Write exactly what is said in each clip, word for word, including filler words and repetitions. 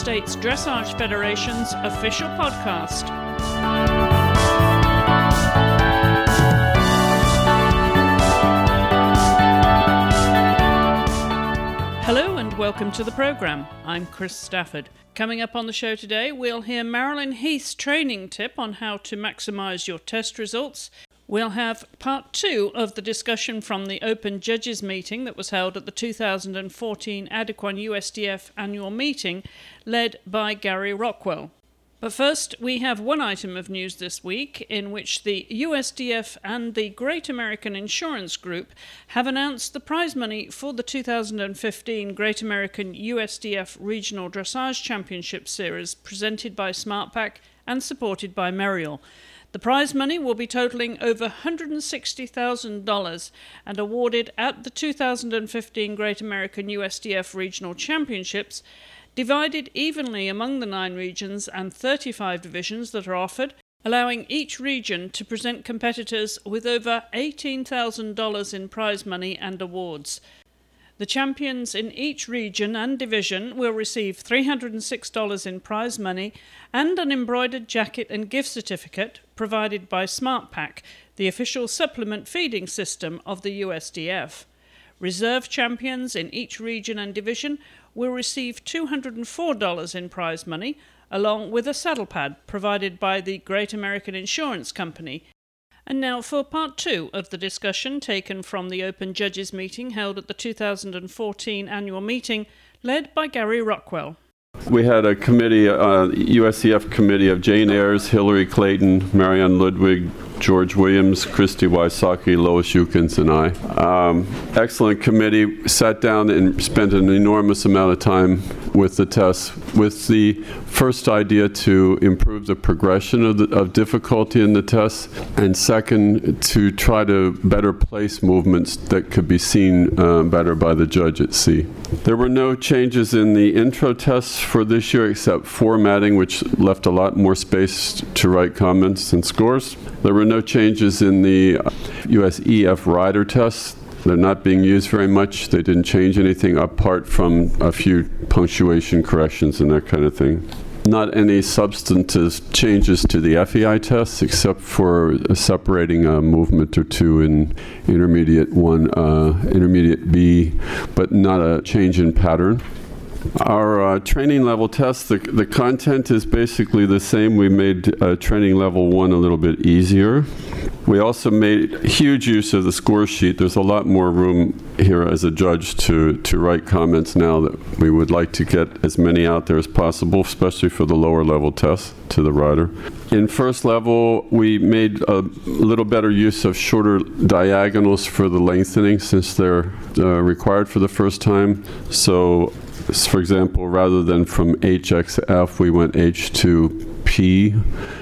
States Dressage Federation's official podcast. Hello and welcome to the program. I'm Chris Stafford. Coming up on the show today, we'll hear Marilyn Heath's training tip on how to maximize your test results. We'll have part two of the discussion from the Open Judges meeting that was held at the two thousand fourteen Adequan U S D F annual meeting, led by Gary Rockwell. But first, we have one item of news this week in which the U S D F and the Great American Insurance Group have announced the prize money for the two thousand fifteen Great American U S D F Regional Dressage Championship Series presented by SmartPack and supported by Merial. The prize money will be totaling over one hundred sixty thousand dollars and awarded at the two thousand fifteen Great American U S D F Regional Championships, divided evenly among the nine regions and thirty-five divisions that are offered, allowing each region to present competitors with over eighteen thousand dollars in prize money and awards. The champions in each region and division will receive three hundred six dollars in prize money and an embroidered jacket and gift certificate provided by SmartPack, the official supplement feeding system of the U S D F. Reserve champions in each region and division will receive two hundred four dollars in prize money, along with a saddle pad provided by the Great American Insurance Company. And now for part two of the discussion taken from the Open Judges meeting held at the two thousand fourteen annual meeting, led by Gary Rockwell. We had a committee, uh, U S D F committee of Jane Ayers, Hillary Clayton, Marianne Ludwig, George Williams, Christy Wysocki, Lois Jukins, and I. Um, excellent committee. Sat down and spent an enormous amount of time with the tests, with the first idea to improve the progression of, the, of difficulty in the tests, and second, to try to better place movements that could be seen uh, better by the judge at sea. There were no changes in the intro tests for this year except formatting, which left a lot more space to write comments and scores. There were no changes in the U S E F rider tests. They're not being used very much. They didn't change anything apart from a few punctuation corrections and that kind of thing. Not any substantive changes to the F E I tests except for separating a movement or two in intermediate one, uh, intermediate B, but not a change in pattern. Our uh, training level tests, the, the content is basically the same. We made uh, training level one a little bit easier. We also made huge use of the score sheet. There's a lot more room here as a judge to, to write comments now that we would like to get as many out there as possible, especially for the lower level tests to the rider. In first level, we made a little better use of shorter diagonals for the lengthening since they're uh, required for the first time. So, for example, rather than from H X F, we went H to P.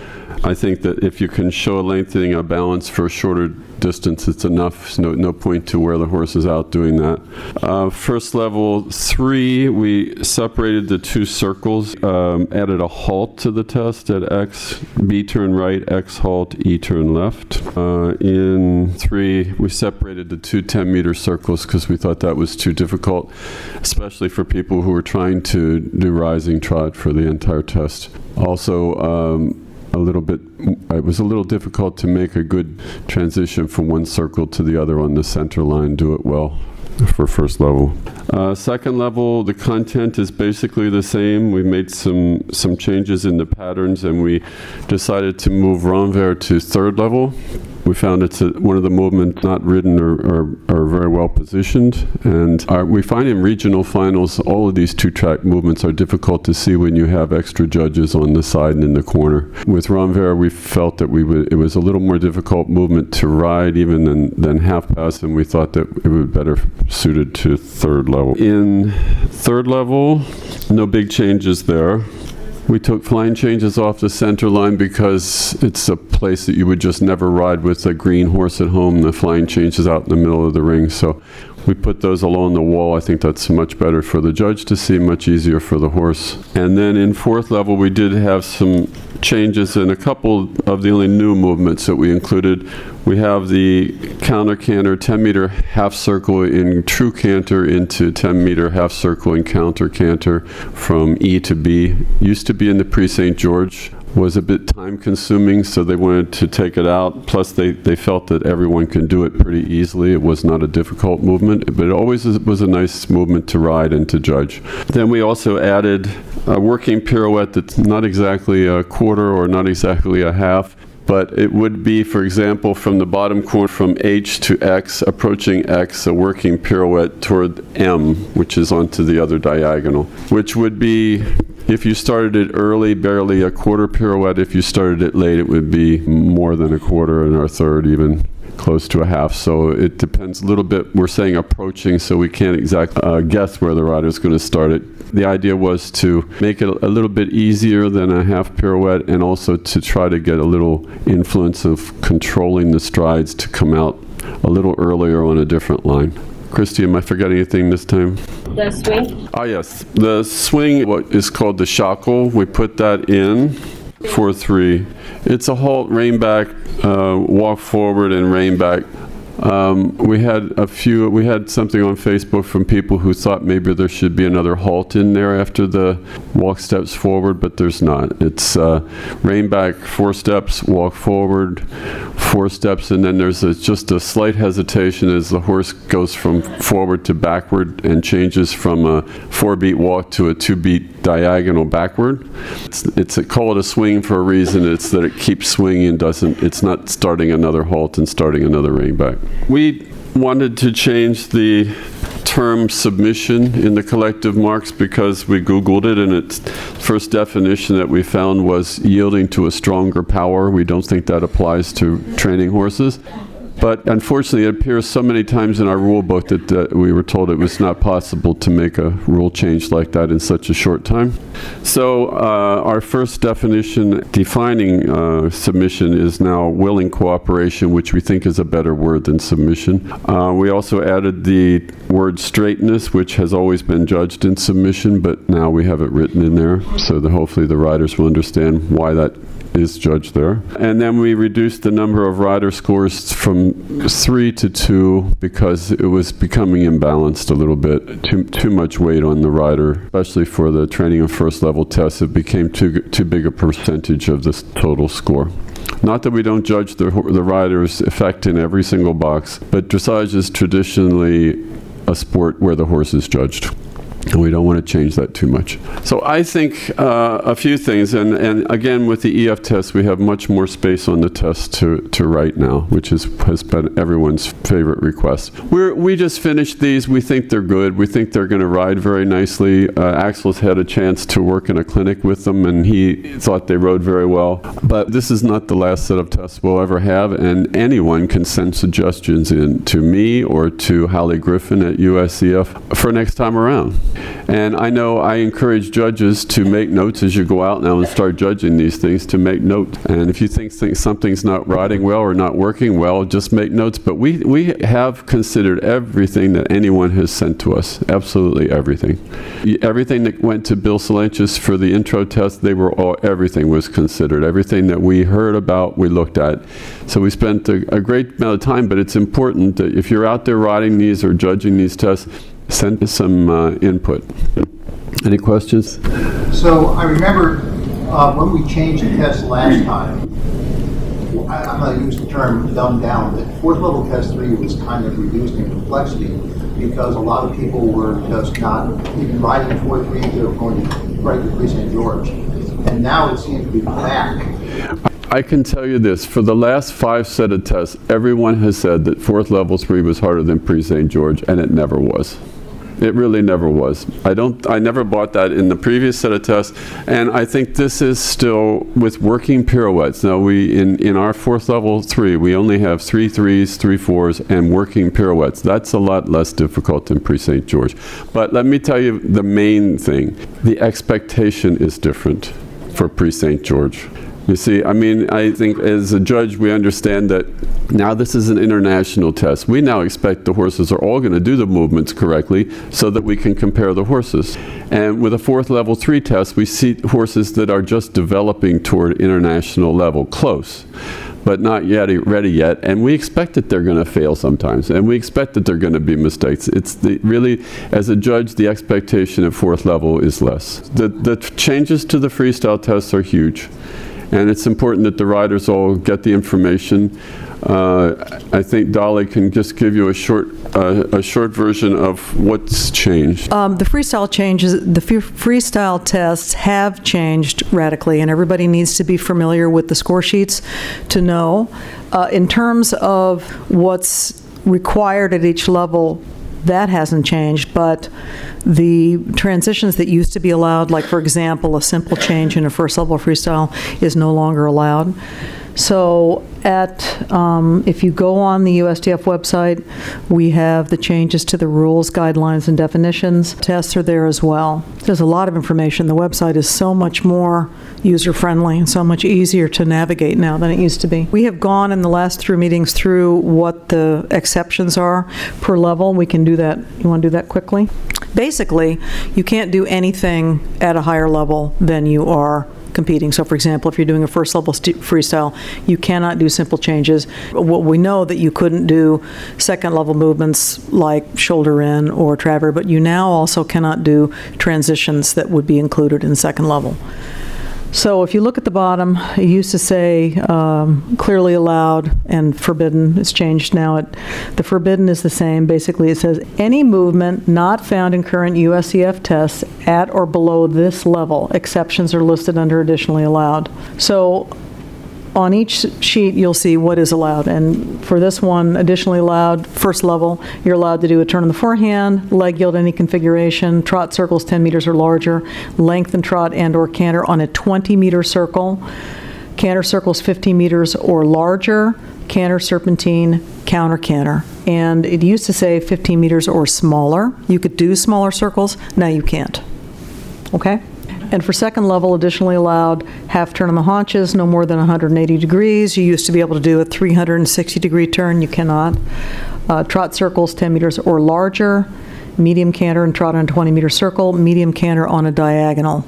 I think that if you can show a lengthening of balance for a shorter distance, it's enough. There's no, no point to wear the horses out doing that. Uh, first level three, we separated the two circles, um, added a halt to the test at X, B turn right, X halt, E turn left. Uh, in three, we separated the two ten-meter circles because we thought that was too difficult, especially for people who were trying to do rising trot for the entire test. Also, um, a little bit, it was a little difficult to make a good transition from one circle to the other on the center line, do it well for first level. Uh, second level, the content is basically the same. We made some, some changes in the patterns and we decided to move renvers to third level. We found it's a, one of the movements not ridden or, or, or very well positioned. And our, we find in regional finals, all of these two-track movements are difficult to see when you have extra judges on the side and in the corner. With renvers, we felt that we would, it was a little more difficult movement to ride even than, than half pass, and we thought that it would be better suited to third level. In third level, no big changes there. We took flying changes off the center line because it's a place that you would just never ride with a green horse at home. The flying change is out in the middle of the ring, so We put those along the wall. I think that's much better for the judge to see, much easier for the horse. And then in fourth level, we did have some changes in a couple of the only new movements that we included. We have the counter canter ten meter half circle in true canter into ten meter half circle in counter canter from E to B. Used to be in the Prix Saint George. Was a bit time consuming, so they wanted to take it out. Plus they, they felt that everyone can do it pretty easily. It was not a difficult movement, but it always was a nice movement to ride and to judge. Then we also added a working pirouette that's not exactly a quarter or not exactly a half, but it would be, for example, from the bottom corner from H to X, approaching X, a working pirouette toward M, which is onto the other diagonal, which would be, if you started it early, barely a quarter pirouette. If you started it late, it would be more than a quarter and a third, even close to a half. So it depends a little bit. We're saying approaching, so we can't exactly uh, guess where the rider is going to start it. The idea was to make it a little bit easier than a half pirouette, and also to try to get a little influence of controlling the strides to come out a little earlier on a different line. Christy, am I forgetting anything this time? The swing? Ah, yes. The swing, what is called the shackle, we put that in for three. It's a halt, rein back, uh, walk forward, and rein back. Um, we had a few, we had something on Facebook from people who thought maybe there should be another halt in there after the walk steps forward, but there's not. It's uh, rein back, four steps, walk forward, four steps, and then there's a, just a slight hesitation as the horse goes from forward to backward and changes from a four-beat walk to a two-beat diagonal backward. It's, it's a, call it a swing for a reason. It's that it keeps swinging, doesn't, it's not starting another halt and starting another rein back. We wanted to change the term submission in the collective marks because we Googled it, and its first definition that we found was yielding to a stronger power. We don't think that applies to training horses. But unfortunately, it appears so many times in our rule book that uh, we were told it was not possible to make a rule change like that in such a short time. So uh, our first definition defining uh, submission is now willing cooperation, which we think is a better word than submission. Uh, we also added the word straightness, which has always been judged in submission, but now we have it written in there, so that hopefully the riders will understand why that is judged there. And then we reduced the number of rider scores from three to two because it was becoming imbalanced a little bit. Too too much weight on the rider, especially for the training and first level tests. It became too too big a percentage of this total score. Not that we don't judge the the rider's effect in every single box, but dressage is traditionally a sport where the horse is judged. And we don't want to change that too much. So I think uh, a few things, and, and again with the E F test, we have much more space on the test to, to write now, which is, has been everyone's favorite request. We're, we just finished these. We think they're good. We think they're going to ride very nicely. Uh, Axel's had a chance to work in a clinic with them, and he thought they rode very well. But this is not the last set of tests we'll ever have, and anyone can send suggestions in to me or to Holly Griffin at U S C F for next time around. And I know I encourage judges to make notes as you go out now and start judging these things, to make notes. And if you think, think something's not riding well or not working well, just make notes. But we, we have considered everything that anyone has sent to us, absolutely everything. Everything that went to Bill Salanchis for the intro test, they were all, everything was considered. Everything that we heard about, we looked at. So we spent a, a great amount of time, but it's important that if you're out there riding these or judging these tests, send us some uh, input. Any questions? So I remember uh, when we changed the test last time, I, I'm going to use the term dumbed down, that fourth level test three was kind of reduced in complexity because a lot of people were just not even riding four three, they were going to write the Prix Saint George. And now it seems to be back. I can tell you this, for the last five set of tests, everyone has said that fourth level three was harder than Prix Saint George, and it never was. It really never was. I don't. I never bought that in the previous set of tests, and I think this is still with working pirouettes. Now we in in our fourth level three, we only have three threes, three fours, and working pirouettes. That's a lot less difficult than Prix Saint George. But let me tell you the main thing: the expectation is different for Prix Saint George. You see, I mean, I think as a judge, we understand that now this is an international test. We now expect the horses are all going to do the movements correctly so that we can compare the horses. And with a fourth level three test, we see horses that are just developing toward international level, close, but not yet ready yet. And we expect that they're going to fail sometimes, and we expect that there are going to be mistakes. It's the, really, as a judge, the expectation at fourth level is less. The, the changes to the freestyle tests are huge. And it's important that the riders all get the information. Uh, I think Dolly can just give you a short, uh, a short version of what's changed. Um, the freestyle changes, the f- freestyle tests have changed radically, and everybody needs to be familiar with the score sheets to know. Uh, in terms of what's required at each level, that hasn't changed, but the transitions that used to be allowed, like for example, a simple change in a first level freestyle, is no longer allowed. So at, um, if you go on the U S T F website, we have the changes to the rules, guidelines, and definitions. Tests are there as well. There's a lot of information. The website is so much more user-friendly and so much easier to navigate now than it used to be. We have gone in the last three meetings through what the exceptions are per level. We can do that. You want to do that quickly? Basically, you can't do anything at a higher level than you are competing. So for example, if you're doing a first level st- freestyle, you cannot do simple changes. What we know that you couldn't do second level movements like shoulder in or traver, but you now also cannot do transitions that would be included in second level. So if you look at the bottom, it used to say um, clearly allowed and forbidden. It's changed now. It, the forbidden is the same. Basically, it says any movement not found in current U S C F tests at or below this level. Exceptions are listed under additionally allowed. So on each sheet, you'll see what is allowed. And for this one, additionally allowed, first level, you're allowed to do a turn in the forehand, leg yield any configuration, trot circles ten meters or larger, lengthen trot and or canter on a twenty meter circle, canter circles fifteen meters or larger, canter serpentine, counter canter. And it used to say fifteen meters or smaller. You could do smaller circles. Now you can't. Okay? And for second level, additionally allowed, half turn on the haunches, no more than one hundred eighty degrees. You used to be able to do a three hundred sixty degree turn. You cannot. Uh, trot circles ten meters or larger, medium canter and trot on a twenty meter circle, medium canter on a diagonal.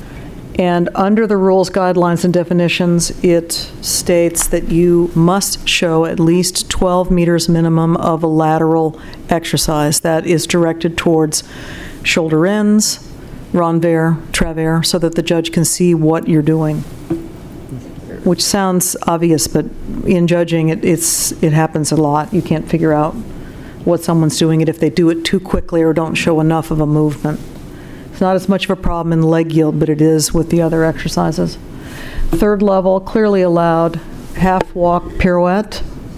And under the rules, guidelines, and definitions, it states that you must show at least twelve meters minimum of a lateral exercise that is directed towards shoulder ends, renvers, travers, so that the judge can see what you're doing. Which sounds obvious, but in judging, it, it's, it happens a lot. You can't figure out what someone's doing it if they do it too quickly or don't show enough of a movement. It's not as much of a problem in leg yield, but it is with the other exercises. Third level, clearly allowed, half walk pirouette,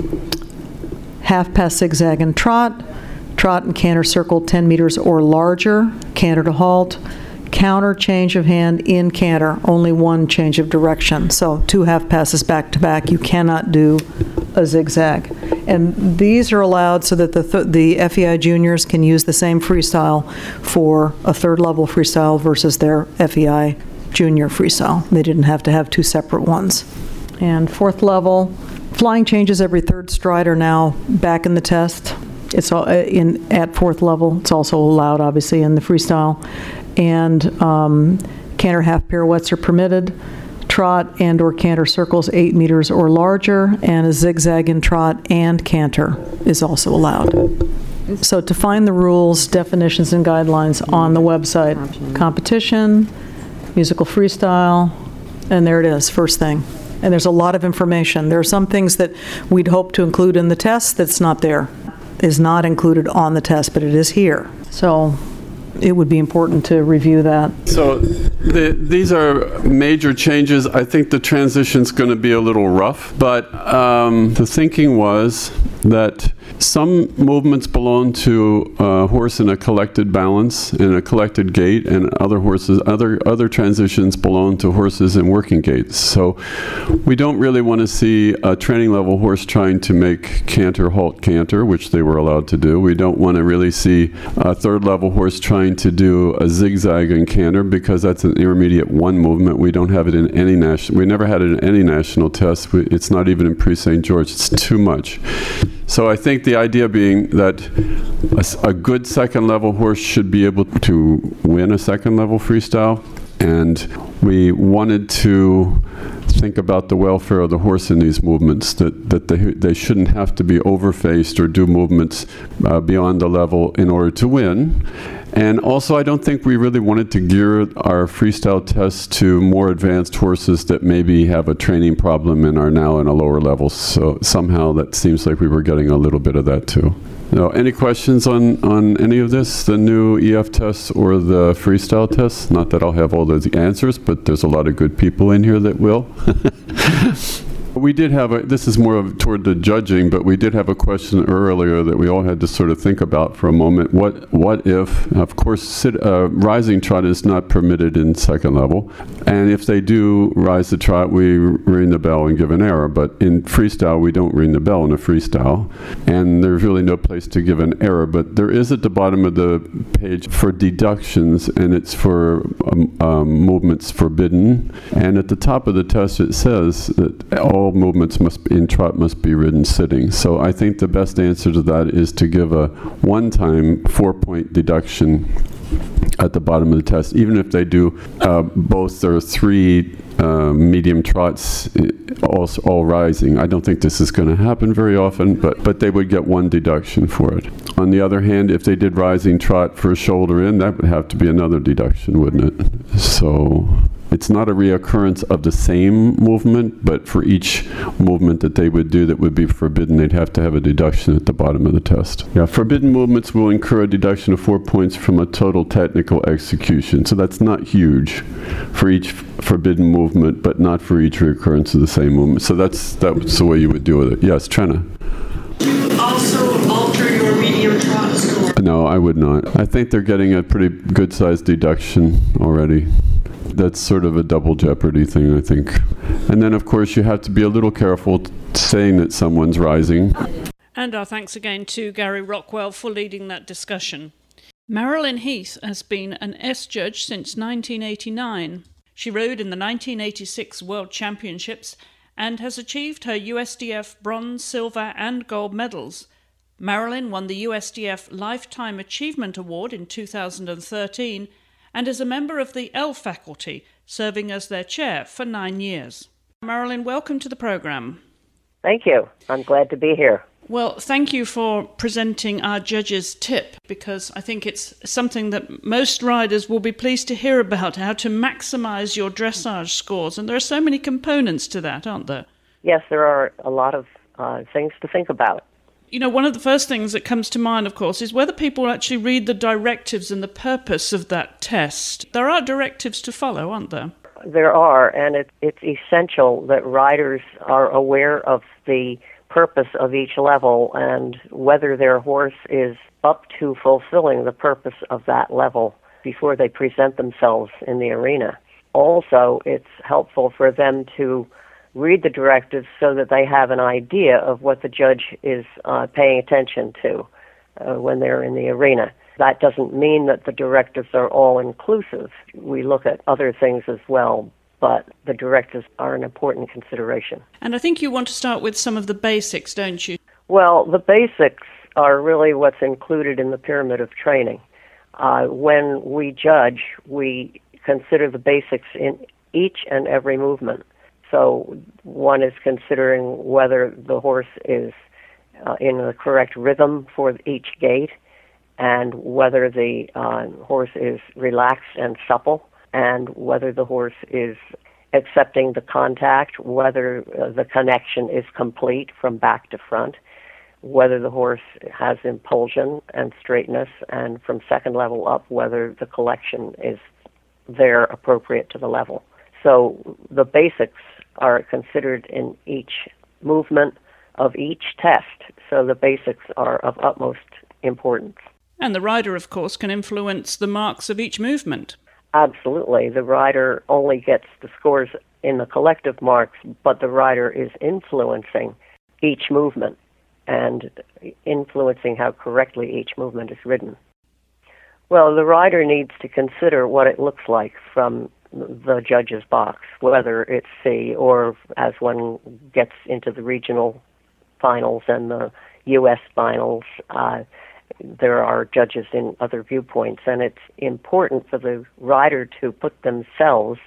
half pass zigzag and trot, trot and canter circle ten meters or larger, canter to halt, counter change of hand in canter, only one change of direction. So two half passes back to back. You cannot do a zigzag. And these are allowed so that the, th- the F E I juniors can use the same freestyle for a third level freestyle versus their F E I junior freestyle. They didn't have to have two separate ones. And fourth level, flying changes every third stride are now back in the test. It's all in at fourth level. It's also allowed, obviously, in the freestyle. And um, canter half pirouettes are permitted. Trot and or canter circles eight meters or larger, and a zigzag in trot and canter is also allowed. So to find the rules, definitions, and guidelines on the website, competition, musical freestyle, and there it is, first thing. And there's a lot of information. There are some things that we'd hope to include in the test that's not there. Is not included on the test, but it is here. So it would be important to review that. So the, these are major changes. I think the transition's going to be a little rough, but um, the thinking was that some movements belong to a horse in a collected balance, in a collected gait, and other horses, other other transitions belong to horses in working gaits. So we don't really want to see a training level horse trying to make canter, halt, canter, which they were allowed to do. We don't want to really see a third level horse trying to do a zigzag and canter, because that's an intermediate one movement. We don't have it in any national, we never had it in any national test. We, it's not even in Prix Saint George. It's too much. So I think the idea being that a, a good second level horse should be able to win a second level freestyle. And we wanted to think about the welfare of the horse in these movements, that, that they, they shouldn't have to be overfaced or do movements uh, beyond the level in order to win. And also, I don't think we really wanted to gear our freestyle tests to more advanced horses that maybe have a training problem and are now in a lower level. So somehow that seems like we were getting a little bit of that too. No, any questions on, on any of this, the new E F tests or the freestyle tests? Not that I'll have all the answers, but there's a lot of good people in here that will. We did have a, this is more of toward the judging, but we did have a question earlier that we all had to sort of think about for a moment. What what if, of course, sit, uh, rising trot is not permitted in second level, and if they do rise the trot, we ring the bell and give an error, but in freestyle, we don't ring the bell in a freestyle, and there's really no place to give an error, but there is at the bottom of the page for deductions, and it's for um, um, movements forbidden, and at the top of the test it says that all movements must in trot must be ridden sitting. So I think the best answer to that is to give a one-time four-point deduction at the bottom of the test, even if they do uh, both or three uh, medium trots, all, all rising. I don't think this is going to happen very often, but, but they would get one deduction for it. On the other hand, if they did rising trot for a shoulder in, that would have to be another deduction, wouldn't it? So it's not a reoccurrence of the same movement, but for each movement that they would do that would be forbidden, they'd have to have a deduction at the bottom of the test. Yeah, forbidden movements will incur a deduction of four points from a total technical execution. So that's not huge for each forbidden movement, but not for each reoccurrence of the same movement. So that's that's the way you would deal with it. Yes, Trenna. Also alter your medium trot score. No, I would not. I think they're getting a pretty good-sized deduction already. That's sort of a double jeopardy thing, I think. And then, of course, you have to be a little careful t- saying that someone's rising. And our thanks again to Gary Rockwell for leading that discussion. Marilyn Heath has been an S judge since nineteen eighty-nine. She rode in the nineteen eighty-six World Championships and has achieved her U S D F bronze, silver and gold medals. Marilyn won the U S D F Lifetime Achievement Award in two thousand thirteen and is a member of the L faculty, serving as their chair for nine years. Marilyn, welcome to the program. Thank you. I'm glad to be here. Well, thank you for presenting our judge's tip, because I think it's something that most riders will be pleased to hear about, how to maximize your dressage scores. And there are so many components to that, aren't there? Yes, there are a lot of uh, things to think about. You know, one of the first things that comes to mind, of course, is whether people actually read the directives and the purpose of that test. There are directives to follow, aren't there? There are, and it, it's essential that riders are aware of the purpose of each level and whether their horse is up to fulfilling the purpose of that level before they present themselves in the arena. Also, it's helpful for them to read the directives so that they have an idea of what the judge is uh, paying attention to uh, when they're in the arena. That doesn't mean that the directives are all-inclusive. We look at other things as well, but the directives are an important consideration. And I think you want to start with some of the basics, don't you? Well, the basics are really what's included in the pyramid of training. Uh, when we judge, we consider the basics in each and every movement. So one is considering whether the horse is uh, in the correct rhythm for each gait, and whether the uh, horse is relaxed and supple, and whether the horse is accepting the contact, whether uh, the connection is complete from back to front, whether the horse has impulsion and straightness, and from second level up, whether the collection is there appropriate to the level. So the basics are considered in each movement of each test, so the basics are of utmost importance. And the rider, of course, can influence the marks of each movement. Absolutely. The rider only gets the scores in the collective marks, but the rider is influencing each movement and influencing how correctly each movement is ridden. Well, the rider needs to consider what it looks like from the judge's box, whether it's C or as one gets into the regional finals and the U S finals, uh, there are judges in other viewpoints, and it's important for the rider to put themselves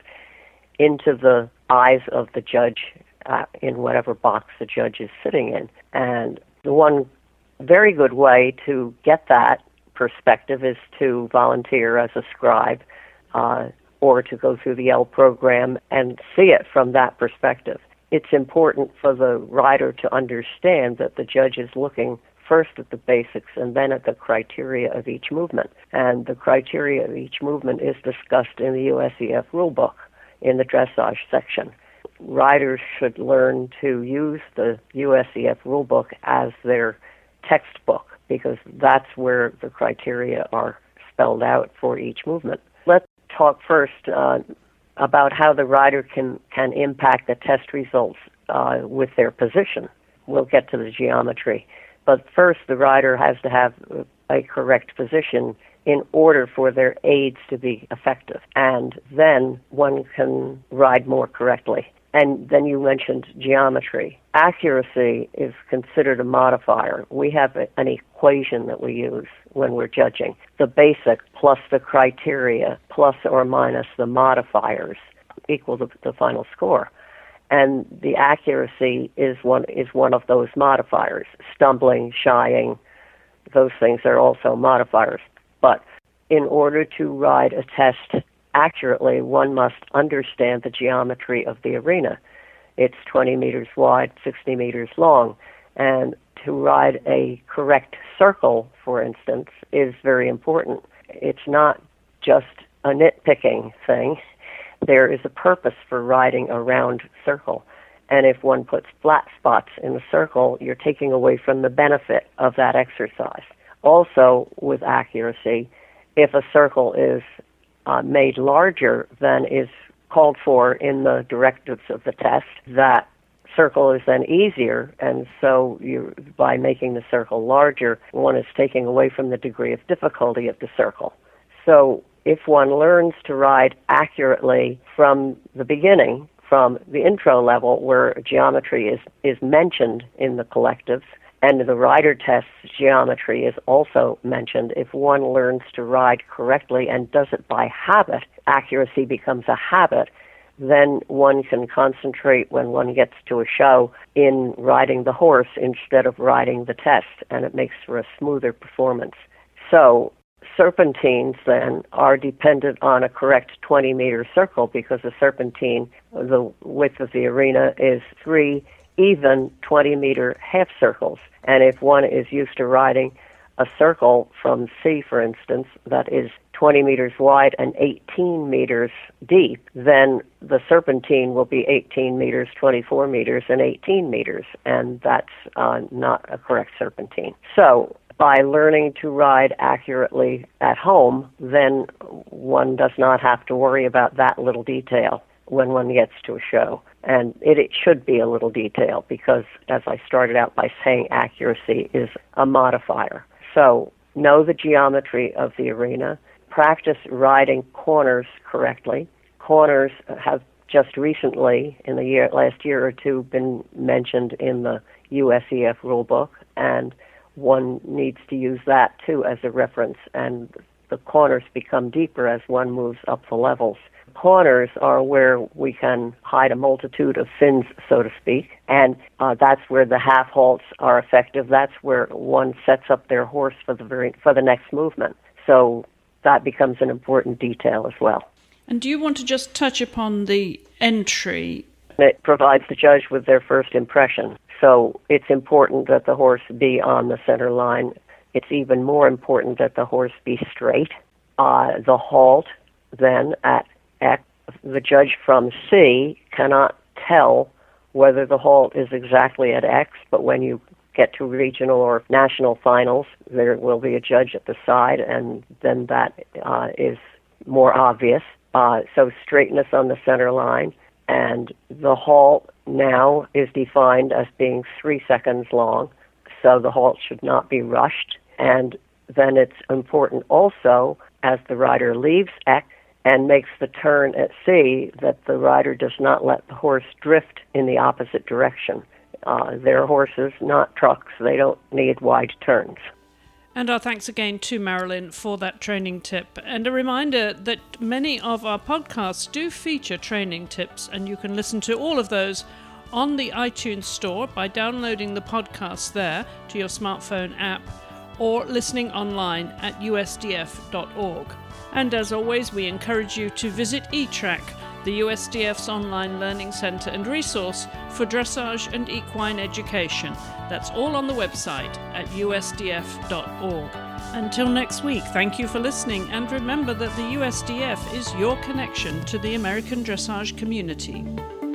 into the eyes of the judge uh, in whatever box the judge is sitting in. And the one very good way to get that perspective is to volunteer as a scribe uh, or to go through the L program and see it from that perspective. It's important for the rider to understand that the judge is looking first at the basics and then at the criteria of each movement. And the criteria of each movement is discussed in the U S E F rulebook in the dressage section. Riders should learn to use the U S E F rulebook as their textbook because that's where the criteria are spelled out for each movement. Let's talk first uh, about how the rider can, can impact the test results uh, with their position. We'll get to the geometry. But first, the rider has to have a correct position in order for their aids to be effective. And then one can ride more correctly. And then you mentioned geometry. Accuracy is considered a modifier. We have a, an equation that we use when we're judging. The basic plus the criteria plus or minus the modifiers equal the, the final score. And the accuracy is one is one of those modifiers. Stumbling, shying, those things are also modifiers. But in order to ride a test accurately, one must understand the geometry of the arena. It's twenty meters wide, sixty meters long. And to ride a correct circle, for instance, is very important. It's not just a nitpicking thing. There is a purpose for riding a round circle. And if one puts flat spots in the circle, you're taking away from the benefit of that exercise. Also, with accuracy, if a circle is uh, made larger than is called for in the directives of the test, that circle is then easier, and so you, by making the circle larger, one is taking away from the degree of difficulty of the circle. So if one learns to ride accurately from the beginning, from the intro level where geometry is, is mentioned in the collectives, and the rider test's geometry is also mentioned, if one learns to ride correctly and does it by habit, accuracy becomes a habit, then one can concentrate when one gets to a show in riding the horse instead of riding the test, and it makes for a smoother performance. So serpentines, then, are dependent on a correct twenty-meter circle because a serpentine, the width of the arena, is three even twenty-meter half circles. And if one is used to riding a circle from C, for instance, that is twenty meters wide and eighteen meters deep, then the serpentine will be eighteen meters, twenty-four meters, and eighteen meters, and that's uh, not a correct serpentine. So by learning to ride accurately at home, then one does not have to worry about that little detail when one gets to a show. And it, it should be a little detail because, as I started out by saying, accuracy is a modifier. So know the geometry of the arena. Practice riding corners correctly. Corners have just recently, in the year, last year or two, been mentioned in the U S E F rulebook, and one needs to use that too as a reference, and the corners become deeper as one moves up the levels. Corners are where we can hide a multitude of fins, so to speak, and uh, that's where the half halts are effective. That's where one sets up their horse for the very for the next movement. So that becomes an important detail as well. And do you want to just touch upon the entry? It provides the judge with their first impression. So it's important that the horse be on the center line. It's even more important that the horse be straight. Uh, the halt, then, at X, the judge from C cannot tell whether the halt is exactly at X, but when you get to regional or national finals, there will be a judge at the side, and then that uh, is more obvious. Uh, so straightness on the center line, and the halt now is defined as being three seconds long, so the halt should not be rushed. And then it's important also, as the rider leaves X and makes the turn at sea, that the rider does not let the horse drift in the opposite direction. Uh, they're horses, not trucks. They don't need wide turns. And our thanks again to Marilyn for that training tip. And a reminder that many of our podcasts do feature training tips, and you can listen to all of those on the iTunes Store by downloading the podcast there to your smartphone app or listening online at U S D F dot org. And as always, we encourage you to visit eTrack, the U S D F's online learning centre and resource for dressage and equine education. That's all on the website at U S D F dot org. Until next week, thank you for listening, and remember that the U S D F is your connection to the American dressage community.